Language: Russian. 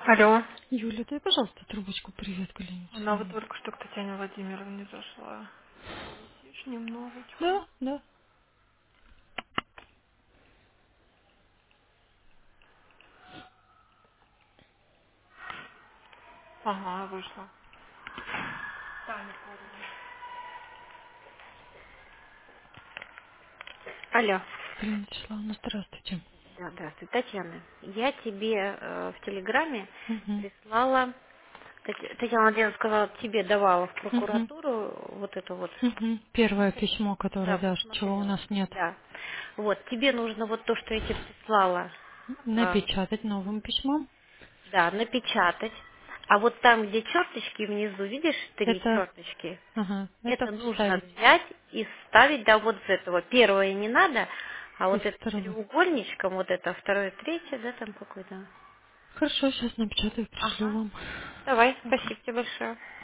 Алло. Юля, дай, пожалуйста, трубочку. Привет, Галина Она вот Вячеславовна. только что к Татьяне Владимировне зашла. Лишь немножечко. Да, да. Ага, вышла. Таня Корова. Алло. Галина Вячеславовна, здравствуйте. Да, здравствуй, Татьяна. Я тебе в Телеграме Угу, прислала, Татьяна Владимировна сказала, тебе давала в угу, прокуратуру вот это вот. угу. Первое письмо, которое, Да, да, чего у посмотрела. нас нет. Да. Вот, тебе нужно вот то, что я тебе прислала, а, Напечатать новым письмом. да, напечатать. А вот там, где черточки внизу, видишь, три Это, черточки, ага, это это нужно вставить взять и вставить, да, вот с этого. Первое не надо, а из вот это второго. треугольничком, вот это второе, третье, да, там какой-то. Хорошо, сейчас напечатаю, пришлю Ага. вам. Давай, Ага. спасибо тебе большое.